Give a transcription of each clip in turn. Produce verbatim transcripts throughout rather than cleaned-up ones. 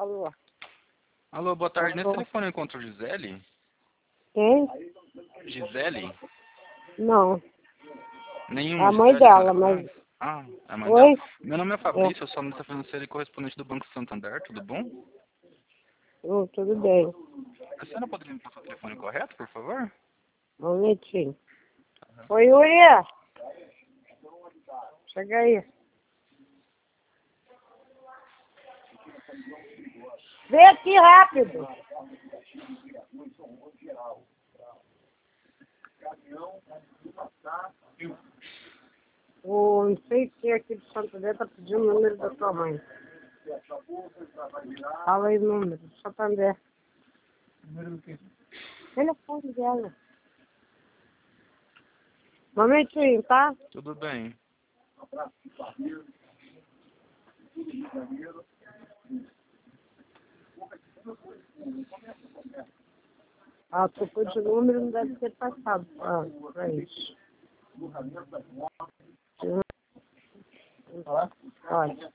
Alô? Alô, boa tarde. Nesse Alô? telefone eu encontro Gisele? Quem? Gisele? Não. Nenhuma A mãe Gisele dela, na mas... casa? Ah, é a mãe dela? Oi? Meu nome é É. Fabrício, eu sou analista financeiro e correspondente do Banco Santander, tudo bom? Hum, tudo bem. A senhora poderia me passar o telefone correto, por favor? Um minutinho. Oi, Yuri. Chega aí. Vem aqui rápido. O não sei que aqui de Santander tá pedindo o número da sua mãe. Fala aí o número. Santander. Número do quê? Telefone dela. Um momentinho, tá? Tudo bem. Ah, trocou de número, não deve ter passado ah, pra isso. Hum, Olha.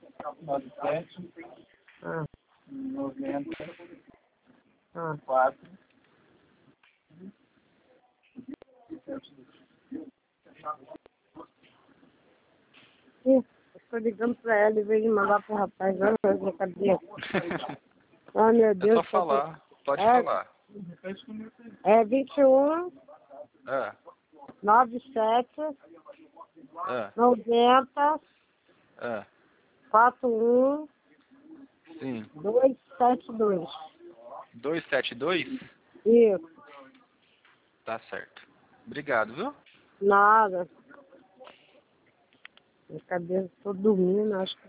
Ah, noventa, ah. quatro. Ih, eu tô ligando pra ela e veio de mandar pro rapaz. Ah, meu cabelo. Ah, meu É Deus. só falar, pode É, falar. é vinte e um, É, noventa e sete, é, noventa, é, quarenta e um, sim. duzentos e setenta e dois. dois sete dois? Isso, Tá certo. Obrigado, viu? nada. Minha cabeça tô dormindo, acho que